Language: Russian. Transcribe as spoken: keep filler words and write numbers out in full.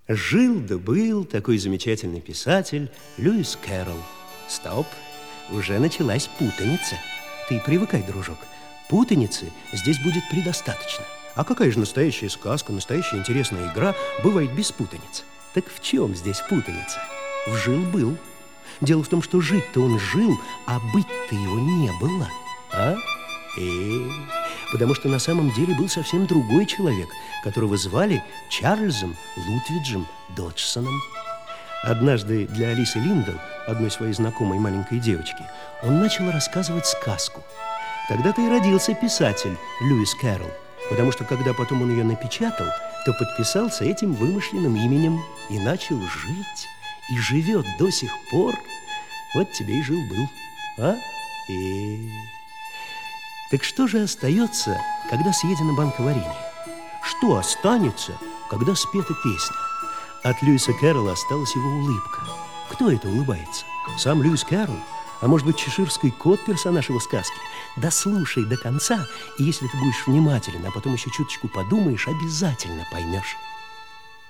Жил да был такой замечательный писатель Льюис Кэрролл. Стоп, уже началась путаница. Ты привыкай, дружок, путаницы здесь будет предостаточно. А какая же настоящая сказка, настоящая интересная игра бывает без путаниц? Так в чем здесь путаница? В жил-был. Дело в том, что жить-то он жил, а быть-то его не было. А? Э-э-э. Потому что на самом деле был совсем другой человек, которого звали Чарльзом Лутвиджем Доджсоном. Однажды для Алисы Линдл, одной своей знакомой маленькой девочки, он начал рассказывать сказку. Тогда-то и родился писатель Льюис Кэрролл, потому что когда потом он ее напечатал, то подписался этим вымышленным именем и начал жить, и живет до сих пор. Вот тебе и жил-был, а? И... Так что же остается, когда съедена банка варенья? Что останется, когда спета песня? От Льюиса Кэрролла осталась его улыбка. Кто это улыбается? Сам Льюис Кэрролл? А может быть, чеширский кот, персонаж его сказки? Да слушай до конца, и если ты будешь внимателен, а потом еще чуточку подумаешь, обязательно поймешь.